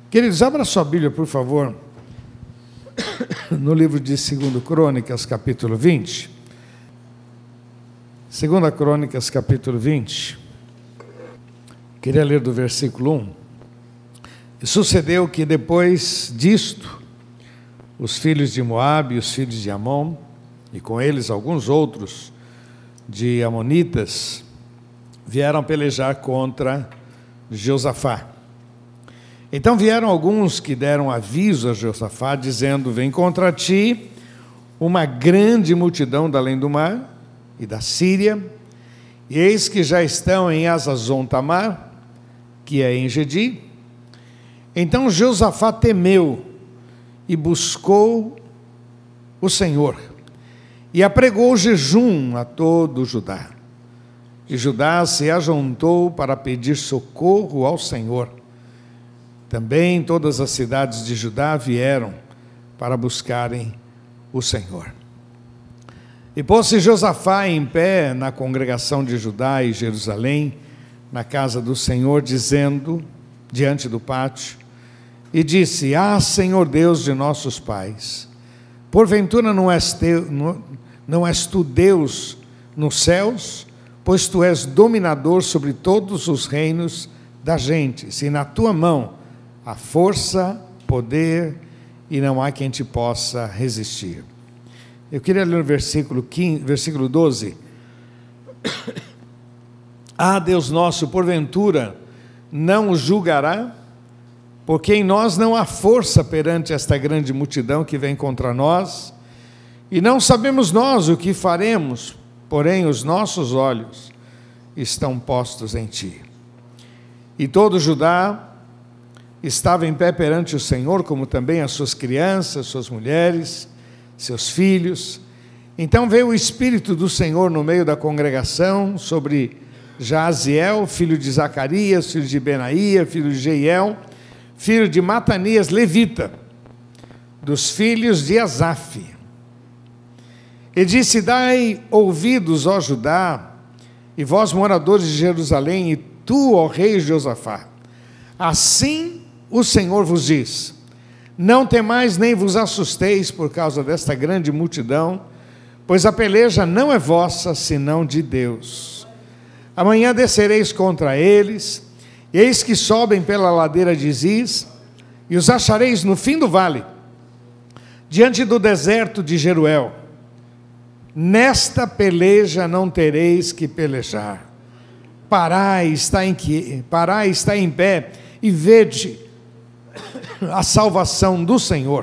Queridos, abra sua Bíblia, por favor, no livro de 2 Crônicas, capítulo 20. 2 Crônicas, capítulo 20. Queria ler do versículo 1. E sucedeu que depois disto, os filhos de Moabe e os filhos de Amon, e com eles alguns outros de amonitas, vieram pelejar contra Josafá. Então vieram alguns que deram aviso a Josafá, dizendo: vem contra ti uma grande multidão da além do mar e da Síria, e eis que já estão em Hazazon-Tamar, que é em Gedi. Então Josafá temeu e buscou o Senhor, e apregou jejum a todo Judá. E Judá se ajuntou para pedir socorro ao Senhor. Também todas as cidades de Judá vieram para buscarem o Senhor. E pôs-se Josafá em pé na congregação de Judá e Jerusalém, na casa do Senhor, dizendo, diante do pátio, e disse: Ah, Senhor Deus de nossos pais, porventura não és tu Deus nos céus, pois tu és dominador sobre todos os reinos das gentes, e na tua mão a força, poder, e não há quem te possa resistir. Eu queria ler o versículo 12. Ah, Deus nosso, porventura não os julgará? Porque em nós não há força perante esta grande multidão que vem contra nós, e não sabemos nós o que faremos, porém os nossos olhos estão postos em ti. E todo Judá estava em pé perante o Senhor, como também as suas crianças, suas mulheres, seus filhos. Então veio o Espírito do Senhor no meio da congregação sobre Jaaziel, filho de Zacarias, filho de Benaía, filho de Jeiel, filho de Matanias, levita, dos filhos de Asaf. E disse: dai ouvidos, ó Judá, e vós moradores de Jerusalém, e tu, ó rei Josafá. Assim o Senhor vos diz: não temais nem vos assusteis por causa desta grande multidão, pois a peleja não é vossa, senão de Deus. Amanhã descereis contra eles, e eis que sobem pela ladeira de Ziz, e os achareis no fim do vale, diante do deserto de Jeruel. Nesta peleja não tereis que pelejar. Parai, está em pé, e vede a salvação do Senhor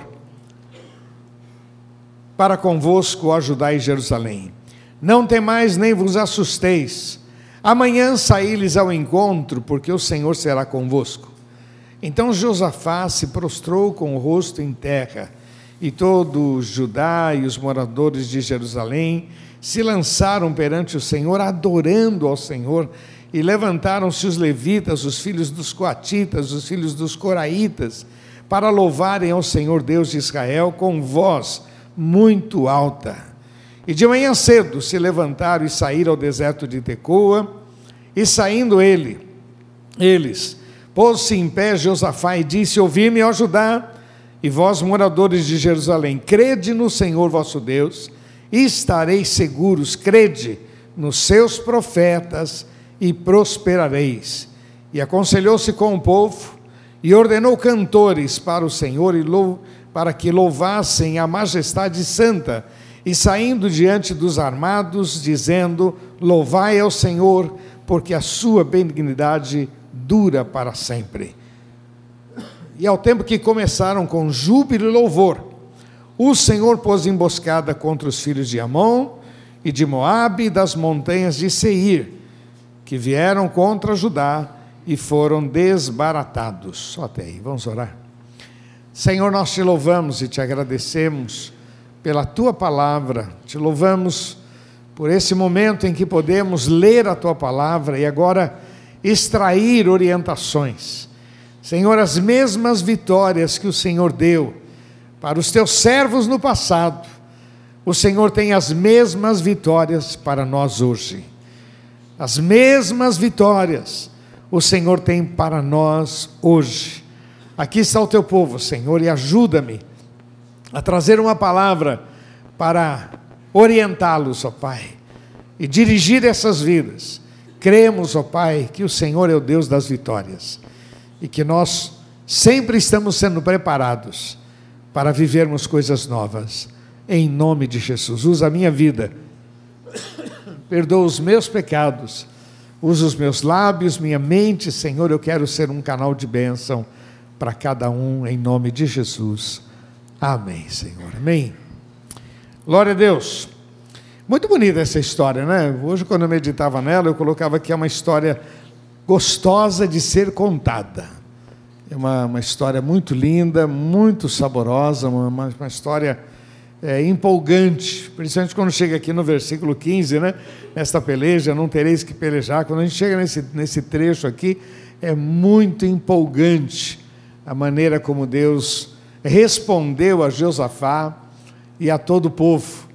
para convosco, ó Judá e Jerusalém. Não temais nem vos assusteis. Amanhã saí-lhes ao encontro, porque o Senhor será convosco. Então Josafá se prostrou com o rosto em terra, e todo Judá e os moradores de Jerusalém se lançaram perante o Senhor, adorando ao Senhor. E levantaram-se os levitas, os filhos dos coatitas, os filhos dos coraitas, para louvarem ao Senhor Deus de Israel com voz muito alta. E de manhã cedo se levantaram e saíram ao deserto de Tecoa, e saindo eles, pôs-se em pé Josafá e disse: ouvi-me, ó Judá, e vós moradores de Jerusalém, crede no Senhor vosso Deus, e estareis seguros, crede nos seus profetas, e prosperareis. E aconselhou-se com o povo, e ordenou cantores para o Senhor, para que louvassem a majestade santa, e saindo diante dos armados, dizendo: louvai ao Senhor, porque a sua benignidade dura para sempre. E ao tempo que começaram com júbilo e louvor, o Senhor pôs emboscada contra os filhos de Amon e de Moabe, das montanhas de Seir, que vieram contra Judá e foram desbaratados. Só até aí, vamos orar. Senhor, nós te louvamos e te agradecemos pela tua palavra, te louvamos por esse momento em que podemos ler a tua palavra e agora extrair orientações. Senhor, as mesmas vitórias que o Senhor deu para os teus servos no passado, o Senhor tem as mesmas vitórias para nós hoje. As mesmas vitórias o Senhor tem para nós hoje. Aqui está o teu povo, Senhor, e ajuda-me a trazer uma palavra para orientá-los, ó Pai, e dirigir essas vidas. Cremos, ó Pai, que o Senhor é o Deus das vitórias e que nós sempre estamos sendo preparados para vivermos coisas novas. Em nome de Jesus, usa a minha vida, perdoa os meus pecados, usa os meus lábios, minha mente, Senhor, eu quero ser um canal de bênção para cada um, em nome de Jesus. Amém, Senhor, amém. Glória a Deus. Muito bonita essa história, né? Hoje, quando eu meditava nela, eu colocava que é uma história gostosa de ser contada. É uma história muito linda, muito saborosa, uma história empolgante, principalmente quando chega aqui no versículo 15, né? Nesta peleja, não tereis que pelejar. Quando a gente chega nesse trecho aqui, é muito empolgante a maneira como Deus respondeu a Josafá e a todo o povo.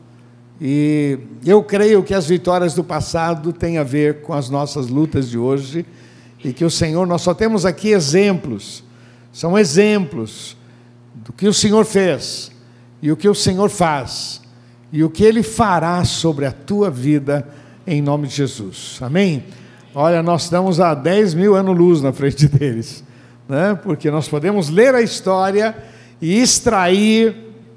E eu creio que as vitórias do passado têm a ver com as nossas lutas de hoje, e que o Senhor, nós só temos aqui exemplos, são exemplos do que o Senhor fez, e o que o Senhor faz, e o que Ele fará sobre a tua vida, em nome de Jesus, amém? Olha, nós estamos a 10 mil anos-luz na frente deles, né? Porque nós podemos ler a história e extrair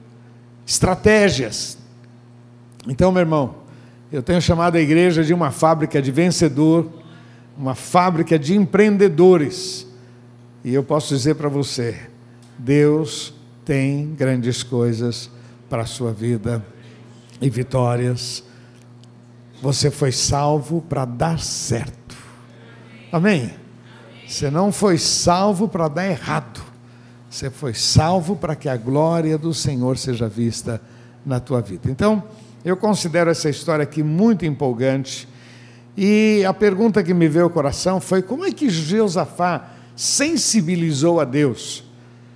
estratégias. Então, meu irmão, eu tenho chamado a igreja de uma fábrica de vencedor, uma fábrica de empreendedores, e eu posso dizer para você, Deus tem grandes coisas para a sua vida e vitórias. Você foi salvo para dar certo, amém? Você não foi salvo para dar errado, você foi salvo para que a glória do Senhor seja vista na tua vida. Então, eu considero essa história aqui muito empolgante, e a pergunta que me veio ao coração foi: como é que Josafá sensibilizou a Deus?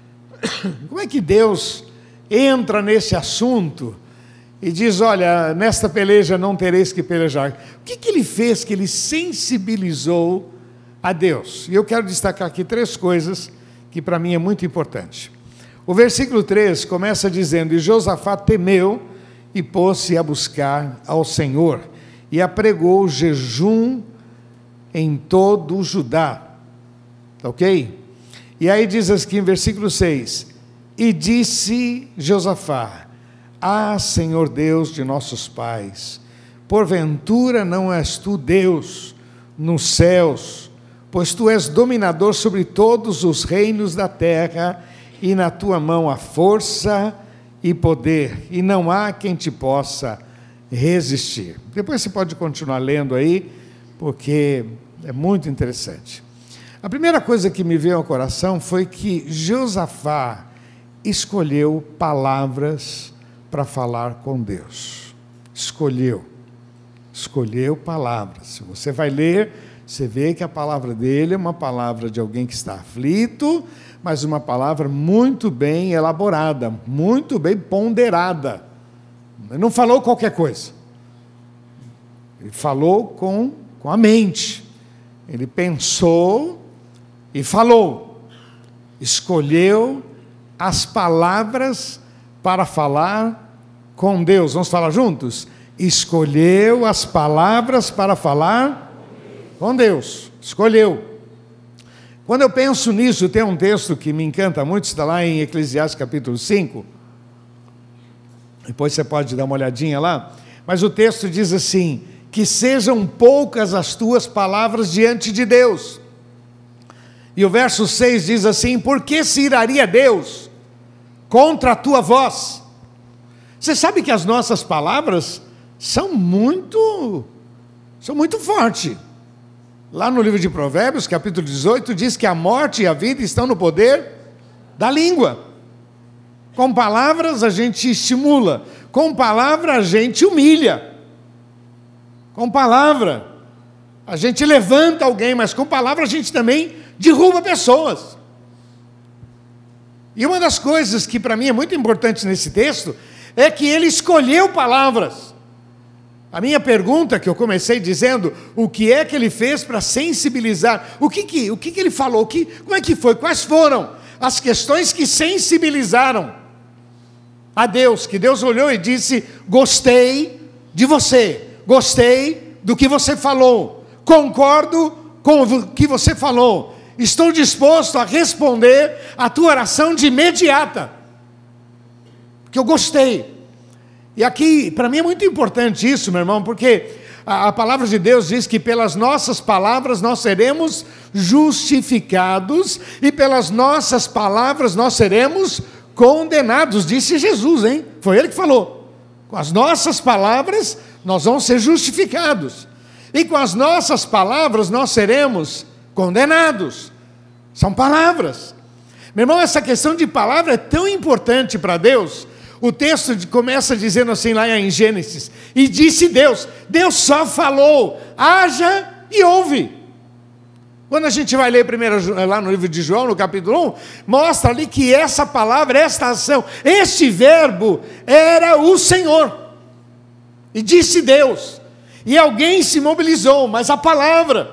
Como é que Deus entra nesse assunto e diz: olha, nesta peleja não tereis que pelejar? O que ele fez que ele sensibilizou a Deus? E eu quero destacar aqui 3 coisas que para mim é muito importante. O versículo 3 começa dizendo: e Josafá temeu e pôs-se a buscar ao Senhor, e apregou jejum em todo o Judá. Ok? E aí diz aqui em versículo 6, e disse Josafá: ah, Senhor Deus de nossos pais, porventura não és tu Deus nos céus, pois tu és dominador sobre todos os reinos da terra, e na tua mão há força e poder, e não há quem te possa resistir. Depois você pode continuar lendo aí, porque é muito interessante. A primeira coisa que me veio ao coração foi que Josafá escolheu palavras para falar com Deus. Escolheu palavras. Se você vai ler, você vê que a palavra dele é uma palavra de alguém que está aflito, mas uma palavra muito bem elaborada, muito bem ponderada. Ele não falou qualquer coisa. Ele falou com a mente. Ele pensou e falou. Escolheu as palavras para falar com Deus. Vamos falar juntos? Escolheu as palavras para falar com Deus. Escolheu. Quando eu penso nisso, tem um texto que me encanta muito, está lá em Eclesiastes capítulo 5. Depois você pode dar uma olhadinha lá. Mas o texto diz assim: que sejam poucas as tuas palavras diante de Deus. E o verso 6 diz assim: por que se iraria Deus contra a tua voz? Você sabe que as nossas palavras são muito fortes. Lá no livro de Provérbios, capítulo 18, diz que a morte e a vida estão no poder da língua. Com palavras a gente estimula, com palavra a gente humilha, com palavra a gente levanta alguém, mas com palavra a gente também derruba pessoas. E uma das coisas que para mim é muito importante nesse texto é que ele escolheu palavras. A minha pergunta, que eu comecei dizendo, o que é que ele fez para sensibilizar? O que ele falou? Como é que foi? Quais foram as questões que sensibilizaram a Deus, que Deus olhou e disse: gostei de você, gostei do que você falou, concordo com o que você falou, estou disposto a responder a tua oração de imediata, porque eu gostei. E aqui, para mim é muito importante isso, meu irmão, porque a palavra de Deus diz que pelas nossas palavras nós seremos justificados, e pelas nossas palavras nós seremos condenados, disse Jesus, hein? Foi ele que falou. Com as nossas palavras nós vamos ser justificados, e com as nossas palavras nós seremos condenados. São palavras. Meu irmão, essa questão de palavra é tão importante para Deus. O texto começa dizendo assim lá em Gênesis: e disse Deus. Deus só falou: haja e ouve. Quando a gente vai ler primeiro lá no livro de João, no capítulo 1, mostra ali que essa palavra, esta ação, este verbo era o Senhor. E disse Deus. E alguém se mobilizou, mas a palavra.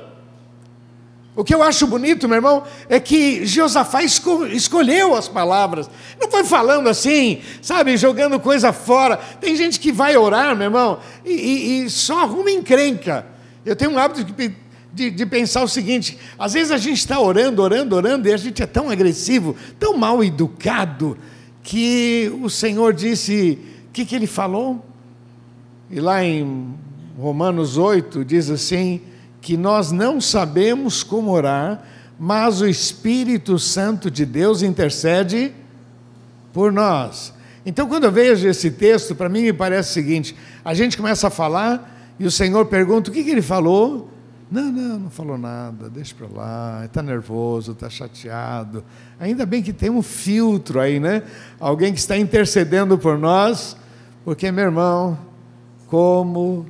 O que eu acho bonito, meu irmão, é que Josafá escolheu as palavras. Não foi falando assim, sabe, jogando coisa fora. Tem gente que vai orar, meu irmão, e só arruma encrenca. Eu tenho um hábito de pensar o seguinte: às vezes a gente está orando, e a gente é tão agressivo, tão mal educado, que o Senhor disse, o que ele falou? E lá em Romanos 8 diz assim, que nós não sabemos como orar, mas o Espírito Santo de Deus intercede por nós. Então, quando eu vejo esse texto, para mim me parece o seguinte: a gente começa a falar e o Senhor pergunta: o que ele falou? Não falou nada, deixa para lá, está nervoso, está chateado. Ainda bem que tem um filtro aí, né? Alguém que está intercedendo por nós, porque, meu irmão, como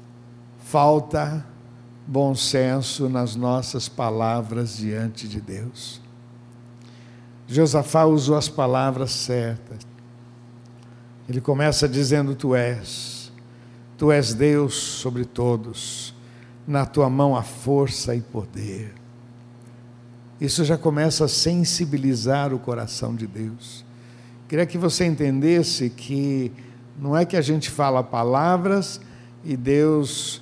falta bom senso nas nossas palavras diante de Deus. Josafá usou as palavras certas. Ele começa dizendo: tu és Deus sobre todos, na tua mão há força e poder. Isso já começa a sensibilizar o coração de Deus. Queria que você entendesse que não é que a gente fala palavras e Deus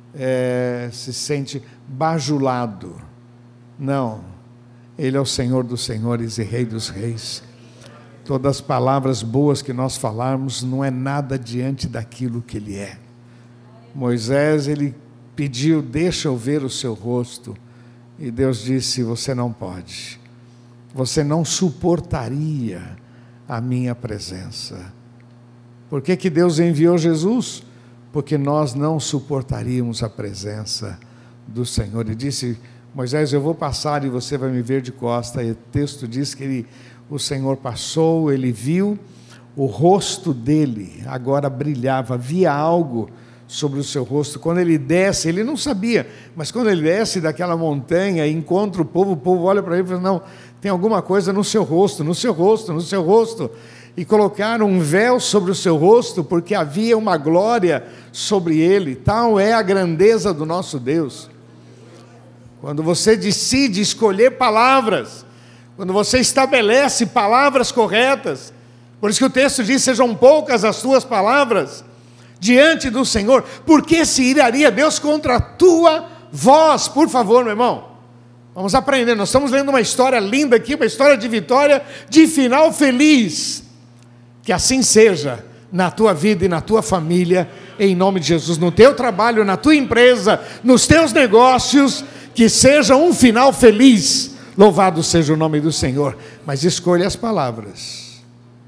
se sente bajulado. Não, Ele é o Senhor dos senhores e Rei dos reis. Todas as palavras boas que nós falarmos não é nada diante daquilo que Ele é. Moisés, ele pediu: deixa eu ver o seu rosto, e Deus disse: você não pode, você não suportaria a minha presença. Por que Deus enviou Jesus? Porque nós não suportaríamos a presença do Senhor. Ele disse: Moisés, eu vou passar e você vai me ver de costa. E o texto diz que o Senhor passou, ele viu, o rosto dele agora brilhava, havia algo sobre o seu rosto. Quando ele desce, ele não sabia, mas quando ele desce daquela montanha e encontra o povo olha para ele e fala: não, tem alguma coisa no seu rosto, no seu rosto, no seu rosto. E colocaram um véu sobre o seu rosto, porque havia uma glória sobre ele. Tal é a grandeza do nosso Deus. Quando você decide escolher palavras, quando você estabelece palavras corretas, por isso que o texto diz: sejam poucas as tuas palavras diante do Senhor, porque se iraria Deus contra a tua voz. Por favor, meu irmão, vamos aprender. Nós estamos lendo uma história linda aqui, uma história de vitória, de final feliz. Que assim seja na tua vida e na tua família, em nome de Jesus, no teu trabalho, na tua empresa, nos teus negócios, que seja um final feliz. Louvado seja o nome do Senhor. Mas escolha as palavras.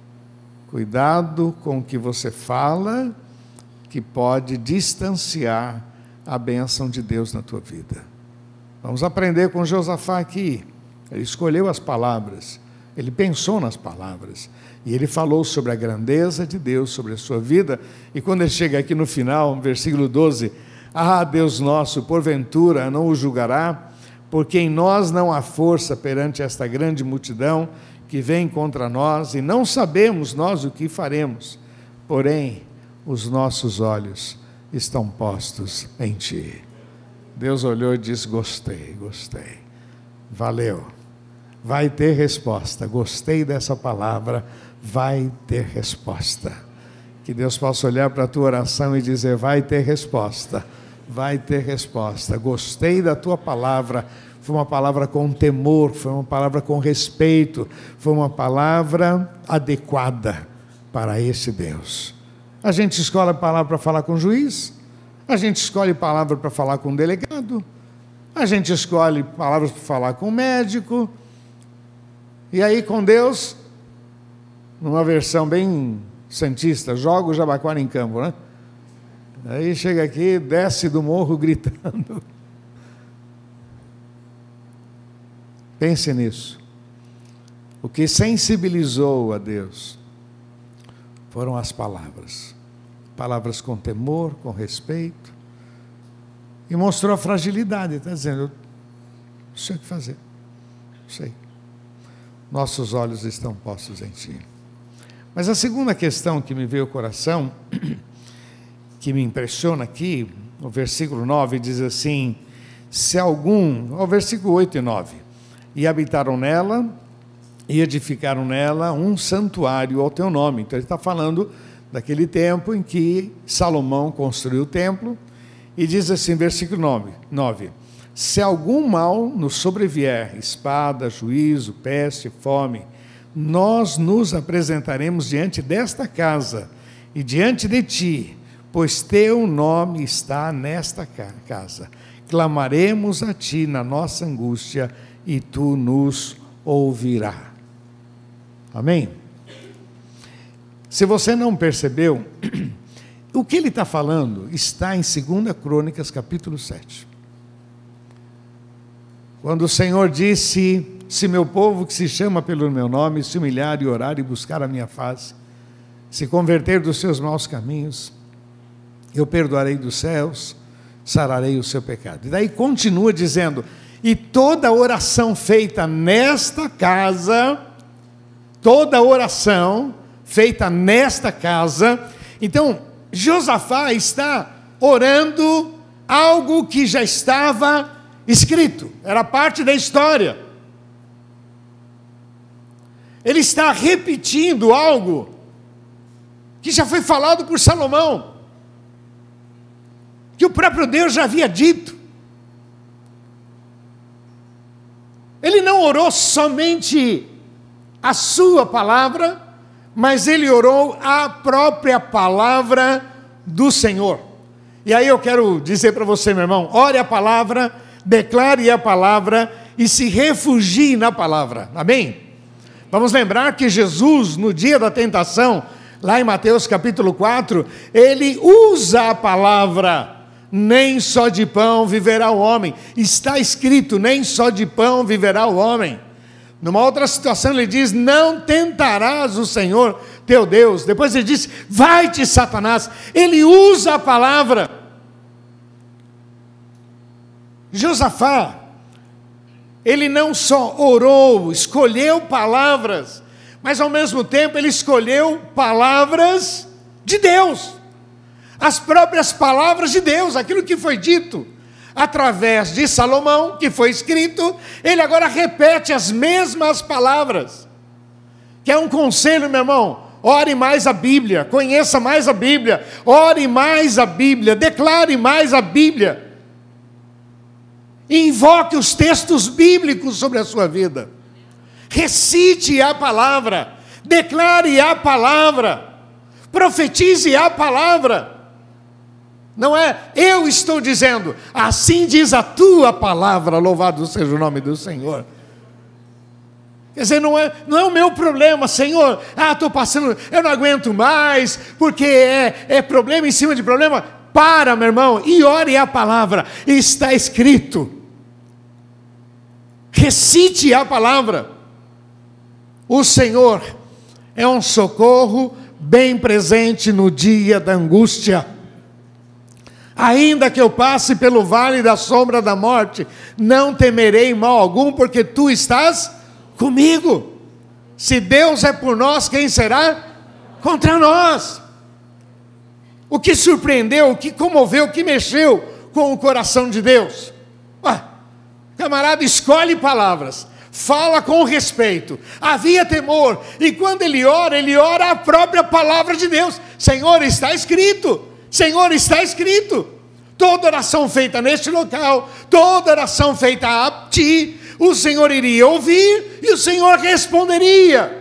Cuidado com o que você fala, que pode distanciar a bênção de Deus na tua vida. Vamos aprender com Josafá aqui. Ele escolheu as palavras, ele pensou nas palavras. E ele falou sobre a grandeza de Deus, sobre a sua vida. E quando ele chega aqui no final, no versículo 12: ah, Deus nosso, porventura não o julgará, porque em nós não há força perante esta grande multidão que vem contra nós, e não sabemos nós o que faremos, porém os nossos olhos estão postos em Ti. Deus olhou e disse: gostei, valeu. vai ter resposta. Gostei dessa palavra, vai ter resposta. Que Deus possa olhar para a tua oração e dizer: vai ter resposta, vai ter resposta. Gostei da tua palavra. Foi uma palavra com temor, foi uma palavra com respeito, foi uma palavra adequada para esse Deus. A gente escolhe a palavra para falar com o juiz, a gente escolhe palavra para falar com o delegado, a gente escolhe palavras para falar com o médico, e aí com Deus, numa versão bem santista, joga o Jabaquara em campo, né? Aí chega aqui, desce do morro gritando. Pense nisso. O que sensibilizou a Deus foram as palavras. Palavras com temor, com respeito. E mostrou a fragilidade. Está dizendo: eu não sei o que fazer. Não sei. Nossos olhos estão postos em Ti. Mas a segunda questão que me veio ao coração, que me impressiona aqui, no versículo 9, diz assim: se algum, ao versículo 8 e 9, e habitaram nela, e edificaram nela um santuário ao teu nome. Então ele está falando daquele tempo em que Salomão construiu o templo, e diz assim, versículo 9, se algum mal nos sobrevier, espada, juízo, peste, fome, nós nos apresentaremos diante desta casa e diante de ti, pois teu nome está nesta casa. Clamaremos a ti na nossa angústia e tu nos ouvirás. Amém? Se você não percebeu, o que ele está falando está em 2 Crônicas, capítulo 7. Quando o Senhor disse: se meu povo que se chama pelo meu nome se humilhar e orar e buscar a minha face, se converter dos seus maus caminhos, eu perdoarei dos céus, sararei o seu pecado. E daí continua dizendo: e toda oração feita nesta casa, toda oração feita nesta casa. Então, Josafá está orando algo que já estava escrito, era parte da história. Ele está repetindo algo que já foi falado por Salomão, que o próprio Deus já havia dito. Ele não orou somente a sua palavra, mas ele orou a própria palavra do Senhor. E aí eu quero dizer para você, meu irmão, ore a palavra, declare a palavra e se refugie na palavra. Amém? Vamos lembrar que Jesus, no dia da tentação, lá em Mateus capítulo 4, ele usa a palavra: nem só de pão viverá o homem. Está escrito: nem só de pão viverá o homem. Numa outra situação ele diz: não tentarás o Senhor teu Deus. Depois ele diz: vai-te, Satanás. Ele usa a palavra. Josafá, ele não só orou, escolheu palavras, mas ao mesmo tempo ele escolheu palavras de Deus. As próprias palavras de Deus, aquilo que foi dito através de Salomão, que foi escrito, ele agora repete as mesmas palavras. Que é um conselho, meu irmão: ore mais a Bíblia, conheça mais a Bíblia, ore mais a Bíblia, declare mais a Bíblia, invoque os textos bíblicos sobre a sua vida, recite a palavra, declare a palavra, profetize a palavra. Não é eu estou dizendo, assim diz a tua palavra, louvado seja o nome do Senhor. Quer dizer, não é o meu problema, Senhor, estou passando, eu não aguento mais, porque é problema em cima de problema. Para, meu irmão, e ore a palavra, está escrito. Recite a palavra. O Senhor é um socorro bem presente no dia da angústia. Ainda que eu passe pelo vale da sombra da morte, não temerei mal algum, porque tu estás comigo. Se Deus é por nós, quem será contra nós? O que surpreendeu, o que comoveu, o que mexeu com o coração de Deus? Camarada, escolhe palavras, fala com respeito, havia temor, e quando ele ora a própria palavra de Deus. Senhor, está escrito, Senhor, está escrito. Toda oração feita neste local, toda oração feita a ti, o Senhor iria ouvir e o Senhor responderia.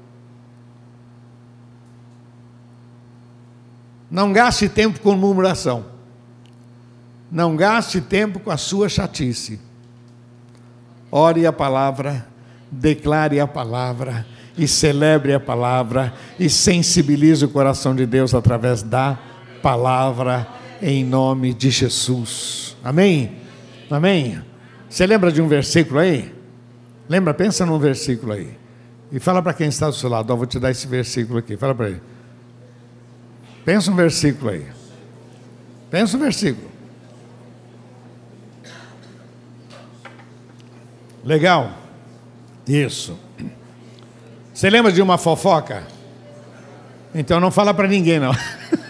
Não gaste tempo com murmuração. Não gaste tempo com a sua chatice. Ore a palavra, declare a palavra e celebre a palavra e sensibilize o coração de Deus através da palavra, em nome de Jesus. Amém? Amém? Você lembra de um versículo aí? Lembra? Pensa num versículo aí. E fala para quem está do seu lado. Vou te dar esse versículo aqui. Fala para ele. Pensa um versículo aí. Pensa um versículo. Legal? Isso. Você lembra de uma fofoca? Então não fala para ninguém, não.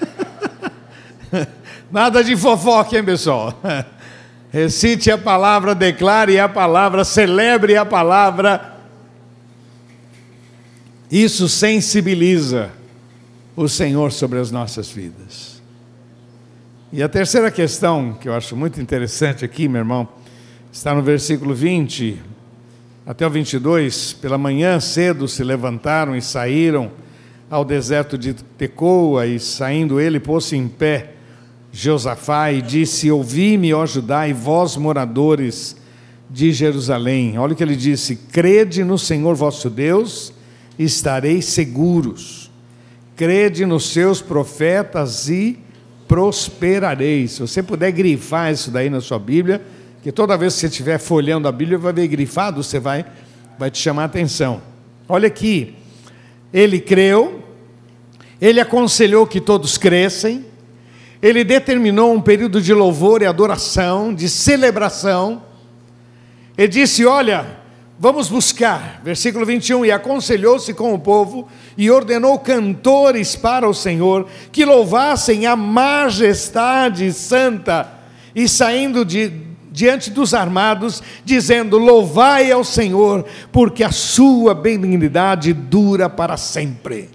Nada de fofoca, hein, pessoal? Recite a palavra, declare a palavra, celebre a palavra. Isso sensibiliza o Senhor sobre as nossas vidas. E a terceira questão, que eu acho muito interessante aqui, meu irmão, está no versículo 20 até o 22. Pela manhã cedo se levantaram e saíram ao deserto de Tecoa, e saindo ele pôs-se em pé Josafá e disse: ouvi-me, ó Judá, e vós moradores de Jerusalém. Olha o que ele disse: crede no Senhor vosso Deus, e estareis seguros. Crede nos seus profetas e prosperareis. Se você puder grifar isso daí na sua Bíblia, que toda vez que você estiver folheando a Bíblia, vai ver grifado, você vai te chamar a atenção. Olha aqui, ele creu, ele aconselhou que todos crescem, ele determinou um período de louvor e adoração, de celebração. Ele disse: olha, vamos buscar, versículo 21, e aconselhou-se com o povo e ordenou cantores para o Senhor, que louvassem a majestade santa, e saindo diante dos armados, dizendo: louvai ao Senhor, porque a sua benignidade dura para sempre.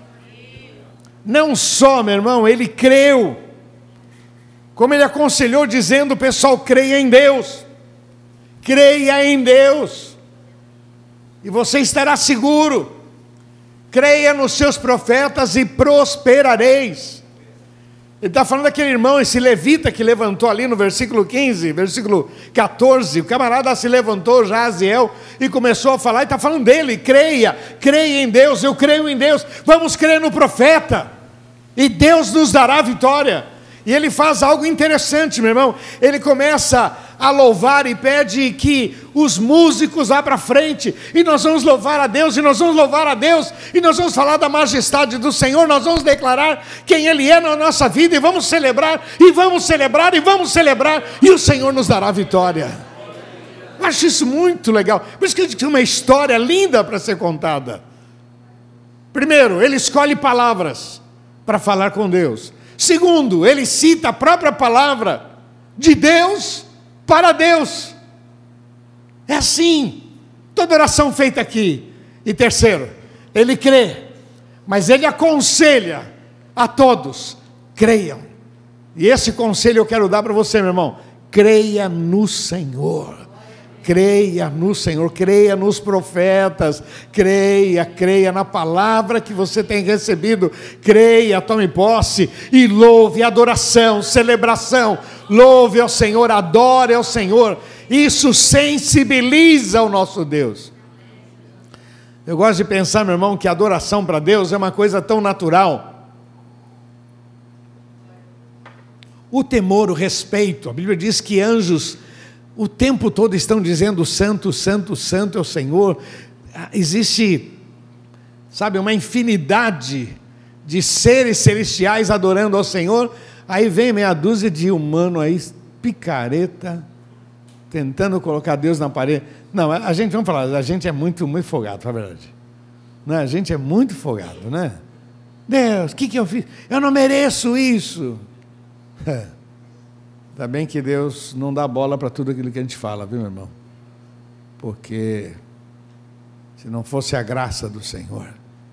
Não só, meu irmão, ele creu, como ele aconselhou, dizendo: pessoal, creia em Deus, creia em Deus, e você estará seguro. Creia nos seus profetas e prosperareis. Ele está falando daquele irmão, esse levita que levantou ali no versículo 15, versículo 14, o camarada se levantou, Jaziel, e começou a falar, e está falando dele: creia em Deus, eu creio em Deus, vamos crer no profeta, e Deus nos dará a vitória. E ele faz algo interessante, meu irmão, ele começa a louvar e pede que os músicos vá para frente, e nós vamos louvar a Deus, e nós vamos louvar a Deus, e nós vamos falar da majestade do Senhor, nós vamos declarar quem Ele é na nossa vida, e vamos celebrar, e vamos celebrar, e vamos celebrar, e o Senhor nos dará a vitória. Eu acho isso muito legal, por isso que a gente tem uma história linda para ser contada. Primeiro, ele escolhe palavras para falar com Deus. Segundo, ele cita a própria palavra de Deus para Deus. É assim, toda oração feita aqui. E terceiro, ele crê, mas ele aconselha a todos: creiam. E esse conselho eu quero dar para você, meu irmão: creia no Senhor. Creia no Senhor, creia nos profetas, creia na palavra que você tem recebido, creia, tome posse e louve, adoração, celebração, louve ao Senhor, adore ao Senhor, isso sensibiliza o nosso Deus. Eu gosto de pensar, meu irmão, que a adoração para Deus é uma coisa tão natural. O temor, o respeito, a Bíblia diz que anjos o tempo todo estão dizendo: santo, santo, santo é o Senhor. Existe, sabe, uma infinidade de seres celestiais adorando ao Senhor. Aí vem meia dúzia de humano aí, picareta, tentando colocar Deus na parede. Não, a gente, vamos falar, a gente é muito folgado, na verdade. Não, a gente é muito folgado, né? Deus, o que eu fiz? Eu não mereço isso. Ainda bem que Deus não dá bola para tudo aquilo que a gente fala, viu, meu irmão? Porque se não fosse a graça do Senhor.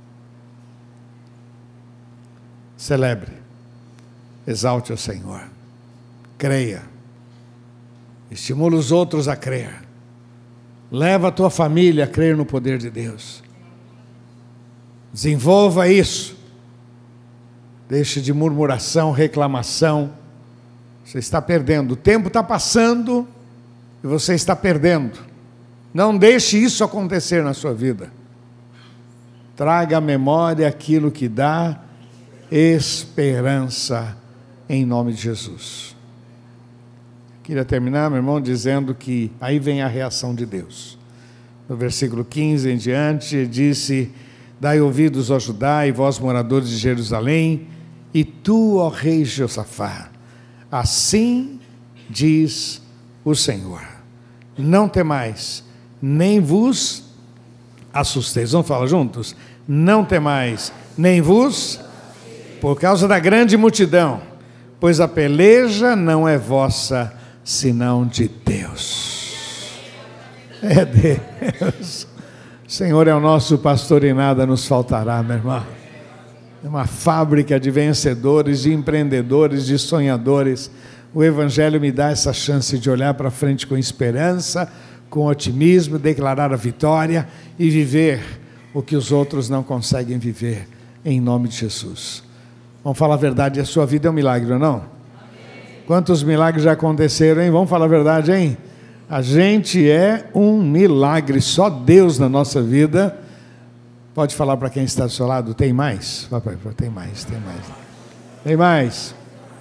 Celebre, exalte o Senhor, creia, estimula os outros a crer, leva a tua família a crer no poder de Deus, desenvolva isso, deixe de murmuração, reclamação, você está perdendo, o tempo está passando e você está perdendo, não deixe isso acontecer na sua vida, traga à memória aquilo que dá esperança, em nome de Jesus. Queria terminar, meu irmão, dizendo que aí vem a reação de Deus. No versículo 15 em diante, ele disse: dai ouvidos, ó Judá, e vós moradores de Jerusalém, e tu, ó rei Josafá, assim diz o Senhor, não temais, nem vos assusteis. Vamos falar juntos? Não temais, nem vos, por causa da grande multidão, pois a peleja não é vossa, senão de Deus. É Deus. O Senhor é o nosso pastor e nada nos faltará, meu irmão. É uma fábrica de vencedores, de empreendedores, de sonhadores. O Evangelho me dá essa chance de olhar para frente com esperança, com otimismo, declarar a vitória e viver o que os outros não conseguem viver, em nome de Jesus. Vamos falar a verdade, a sua vida é um milagre, ou não? Amém. Quantos milagres já aconteceram, hein? Vamos falar a verdade, hein? A gente é um milagre, só Deus na nossa vida. Pode falar para quem está do seu lado, tem mais? Papai, tem mais, tem mais. Tem mais.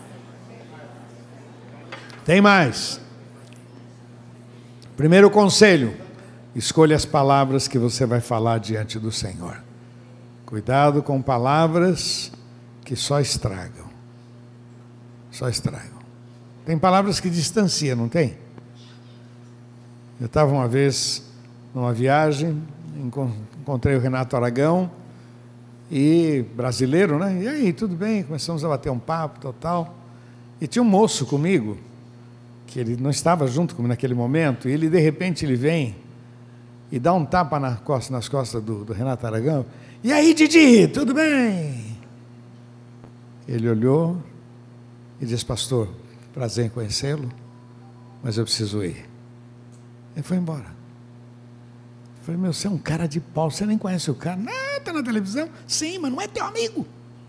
Tem mais. Primeiro conselho, escolha as palavras que você vai falar diante do Senhor. Cuidado com palavras que só estragam. Só estragam. Tem palavras que distanciam, não tem? Eu estava uma vez numa viagem, encontrei o Renato Aragão, e brasileiro, né? E aí, tudo bem? Começamos a bater um papo, tal. E tinha um moço comigo, que ele não estava junto comigo naquele momento, e ele, de repente, ele vem e dá um tapa nas costas do Renato Aragão. E aí, Didi, tudo bem? Ele olhou e disse: pastor, prazer em conhecê-lo, mas eu preciso ir. Ele foi embora. Eu falei: meu, você é um cara de pau, você nem conhece o cara. Não, está na televisão. Sim, mas não é teu amigo.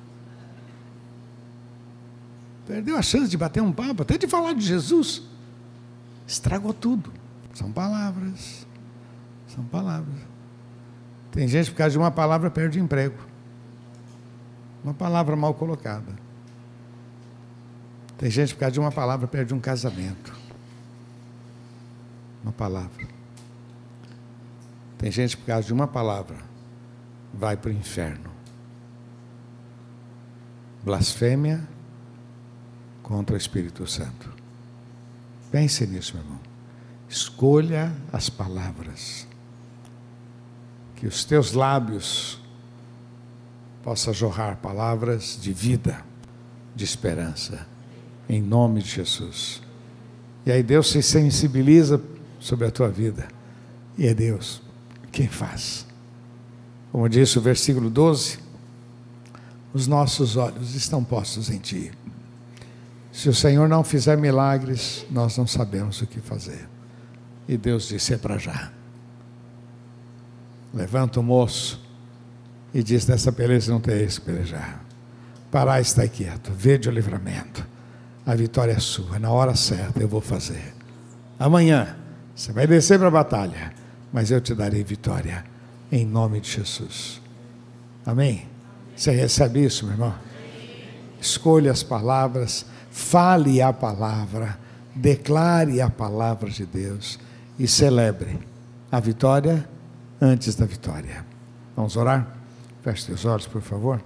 Perdeu a chance de bater um papo, até de falar de Jesus. Estragou tudo. São palavras. São palavras. Tem gente, por causa de uma palavra, perde emprego. Uma palavra mal colocada. Tem gente, por causa de uma palavra, perde um casamento. Uma palavra. Tem gente, por causa de uma palavra, vai para o inferno. Blasfêmia contra o Espírito Santo. Pense nisso, meu irmão. Escolha as palavras. Que os teus lábios possam jorrar palavras de vida, de esperança, em nome de Jesus. E aí Deus se sensibiliza sobre a tua vida. E é Deus quem faz. Como disse o versículo 12, os nossos olhos estão postos em Ti. Se o Senhor não fizer milagres, nós não sabemos o que fazer. E Deus disse: é para já. Levanta o moço e diz: dessa peleja não tereis que pelejar. Parai, está quieto, vede o livramento. A vitória é sua, na hora certa eu vou fazer. Amanhã você vai descer para a batalha, mas eu te darei vitória, em nome de Jesus. Amém? Você recebe isso, meu irmão? Escolha as palavras, fale a palavra, declare a palavra de Deus e celebre a vitória antes da vitória. Vamos orar? Feche teus olhos, por favor.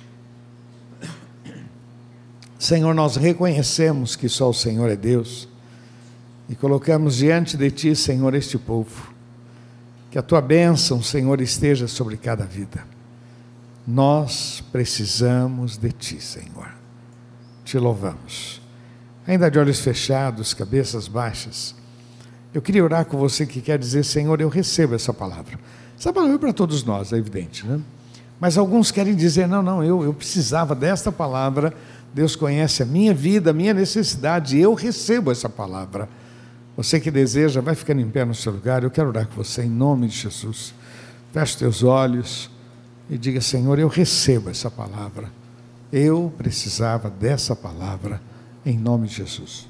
Senhor, nós reconhecemos que só o Senhor é Deus e colocamos diante de Ti, Senhor, este povo. Que a Tua bênção, Senhor, esteja sobre cada vida. Nós precisamos de Ti, Senhor. Te louvamos. Ainda de olhos fechados, cabeças baixas, eu queria orar com você que quer dizer: Senhor, eu recebo essa palavra. Essa palavra é para todos nós, é evidente, né? Mas alguns querem dizer, não, eu precisava desta palavra, Deus conhece a minha vida, a minha necessidade, eu recebo essa palavra. Você que deseja, vai ficando em pé no seu lugar, eu quero orar com você em nome de Jesus. Feche teus olhos e diga, Senhor, eu recebo essa palavra. Eu precisava dessa palavra, em nome de Jesus.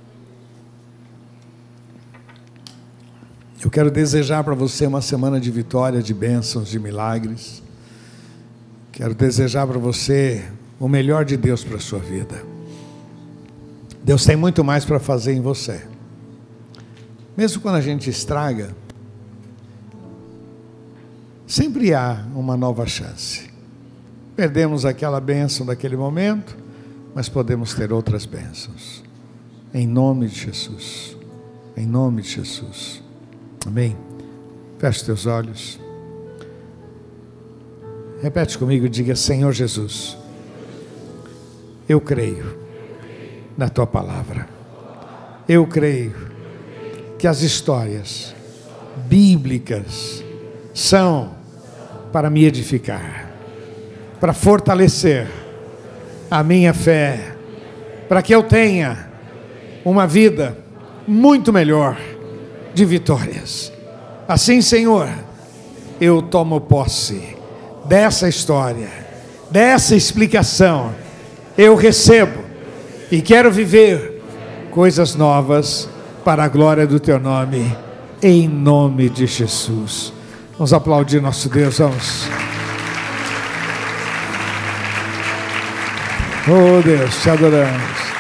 Eu quero desejar para você uma semana de vitória, de bênçãos, de milagres. Quero desejar para você o melhor de Deus para a sua vida. Deus tem muito mais para fazer em você. Mesmo quando a gente estraga, sempre há uma nova chance. Perdemos aquela bênção daquele momento, mas podemos ter outras bênçãos. Em nome de Jesus. Em nome de Jesus. Amém? Feche teus olhos. Repete comigo, diga, Senhor Jesus, eu creio na Tua palavra. Eu creio que as histórias bíblicas são para me edificar, para fortalecer a minha fé, para que eu tenha uma vida muito melhor de vitórias. Assim, Senhor, eu tomo posse dessa história, dessa explicação. Eu recebo e quero viver coisas novas para a glória do Teu nome, em nome de Jesus. Vamos aplaudir nosso Deus, vamos. Oh Deus, te adoramos.